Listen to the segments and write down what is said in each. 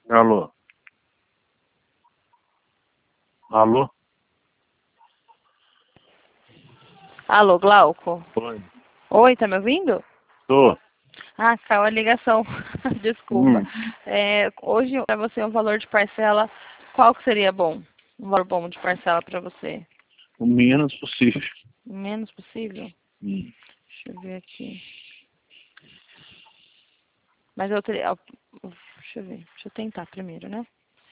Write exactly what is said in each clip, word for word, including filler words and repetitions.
Alô? Alô? Alô, Glauco? Oi. Oi, tá me ouvindo? Tô. Ah, caiu a ligação. Desculpa. Hum. É, hoje, para você, um valor de parcela, qual que seria bom? Um valor bom de parcela para você? O menos possível. O menos possível? Hum. Deixa eu ver aqui. Mas eu teria... Deixa eu ver. Deixa eu tentar primeiro, né?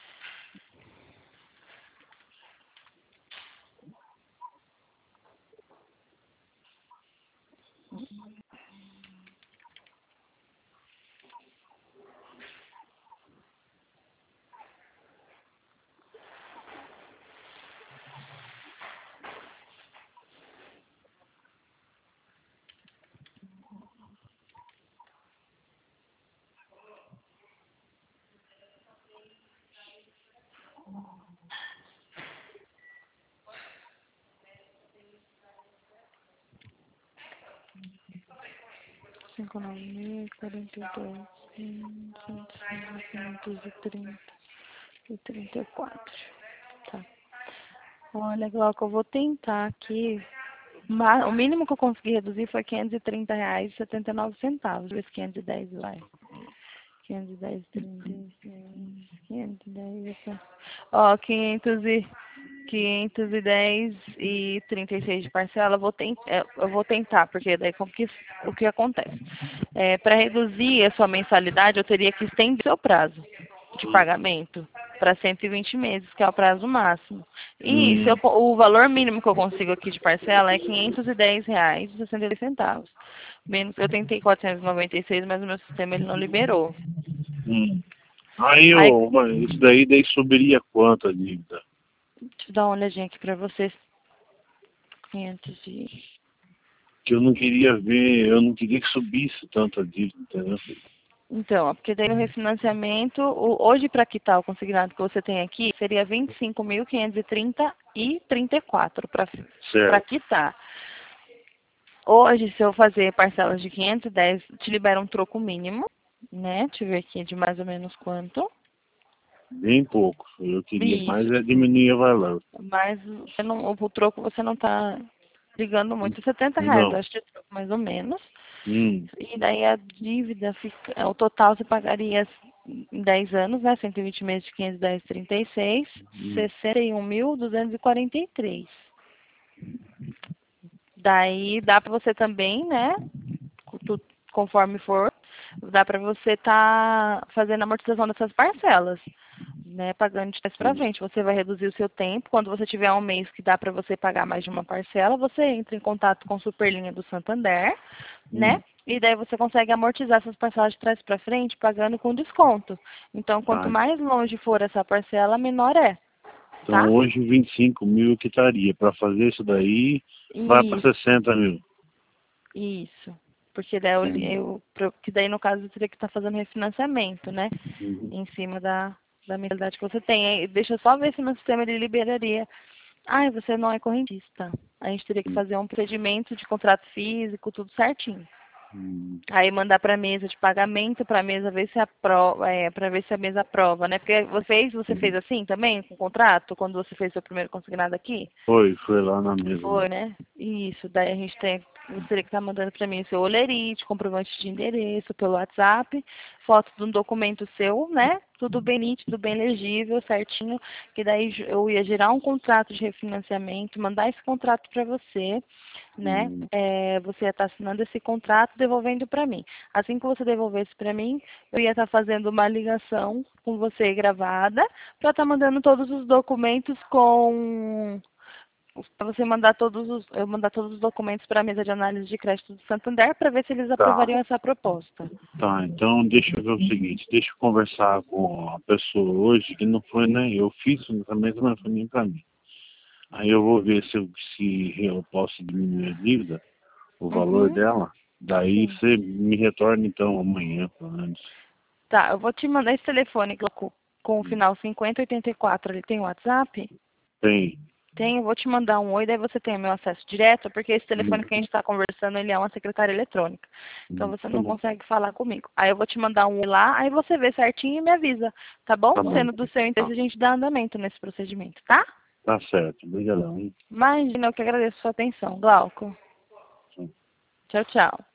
cinco, nove mil, quarenta e dois, quinhentos e trinta e trinta e quatro. Tá. Olha, Glauco, eu vou tentar aqui. Ma- O mínimo que eu consegui reduzir foi quinhentos e trinta reais e setenta e nove centavos. Esse quinhentos e dez vai. quinhentos e dez, trinta e seis, quinhentos e dez, ó, quinhentos e quinhentos e dez e trinta e seis de parcela, eu vou, tent, é, eu vou tentar, porque daí como que, o que acontece? É, para reduzir a sua mensalidade, eu teria que estender o seu prazo de pagamento para cento e vinte meses, que é o prazo máximo. E se eu, Hum. o valor mínimo que eu consigo aqui de parcela é quinhentos e dez reais e sessenta e dois centavos. Menos, eu tentei quatrocentos e noventa e seis, mas o meu sistema ele não liberou. Hum. Aí, Aí, ô, mas isso daí, daí subiria quanto a dívida? deixa eu dar uma olhadinha aqui para vocês. quinhentos e... Que eu não queria ver, eu não queria que subisse tanto a dívida, entendeu? Então, ó, porque daí o refinanciamento, o- hoje para quitar o consignado que você tem aqui, seria vinte e cinco mil quinhentos e trinta e trinta e quatro para para Certo. quitar. Hoje, se eu fazer parcelas de quinhentos e dez, te libera um troco mínimo, né? Deixa eu ver aqui de mais ou menos quanto. Bem pouco. Eu queria mais Isso. é diminuir o valor. Mas você não, o troco você não está ligando muito. setenta reais, eu Não. acho de troco mais ou menos. Hum. E daí a dívida fica, o total você pagaria em dez anos, né? cento e vinte meses de quinhentos e dez, trinta e seis, Hum. sessenta e um mil duzentos e quarenta e três. Daí dá para você também, né? tu- Conforme for, dá para você estar fazendo a amortização dessas parcelas, né? Pagando de trás para Sim. frente. Você vai reduzir o seu tempo. Quando você tiver um mês que dá para você pagar mais de uma parcela, você entra em contato com a Superlinha do Santander, né? Hum. E daí você consegue amortizar essas parcelas de trás para frente pagando com desconto. Então, quanto Tá. mais longe for essa parcela, menor é, Então tá? hoje vinte e cinco mil eu quitaria. Para fazer isso daí, vai para Isso, sessenta mil. isso. Porque daí, eu, Hum. eu, pro- que daí no caso, eu teria que estar fazendo refinanciamento, né? Uhum. Em cima da, da mensalidade que você tem. Aí, deixa eu só ver se no sistema ele liberaria. Ai, você não é correntista. A gente teria que fazer um procedimento de contrato físico, tudo certinho. Hum. Aí mandar para a mesa de pagamento, para a mesa ver se aprova, é, para ver se a mesa aprova, né? Porque você fez, você fez assim também, com o contrato, quando você fez seu primeiro consignado aqui? Foi, foi lá na mesa. Foi, né? Isso, daí a gente tem, você teria que estar mandando para mim o seu olerite, comprovante de endereço pelo WhatsApp, foto de um documento seu, né? Tudo bem nítido, bem legível, certinho, que daí eu ia gerar um contrato de refinanciamento, mandar esse contrato para você, né? Hum. É, você ia estar assinando esse contrato, devolvendo para mim. Assim que você devolvesse para mim, eu ia estar fazendo uma ligação com você gravada, para estar mandando todos os documentos com para você mandar todos os, eu mandar todos os documentos para a mesa de análise de crédito do Santander para ver se eles Tá. aprovariam essa proposta. Tá, então deixa eu ver o seguinte, deixa eu conversar com a pessoa hoje, que não foi nem eu fiz o lançamento, mas não foi nem para mim. Aí eu vou ver se eu, se eu posso diminuir a dívida, o valor Uhum, dela. Daí sim. você me retorna então amanhã, pelo menos. Tá, eu vou te mandar esse telefone com, com o final cinquenta oitenta e quatro, ele tem WhatsApp? Tem. Tem, eu vou te mandar um oi, daí você tem o meu acesso direto, porque esse telefone que a gente está conversando, ele é uma secretária eletrônica. Então você não consegue falar comigo. Aí eu vou te mandar um oi lá, aí você vê certinho e me avisa, tá bom? Tá bom. Sendo do seu interesse, a gente dá andamento nesse procedimento, tá? Tá certo. Obrigadão. Imagina, eu que agradeço a sua atenção. Glauco. Sim. Tchau, tchau.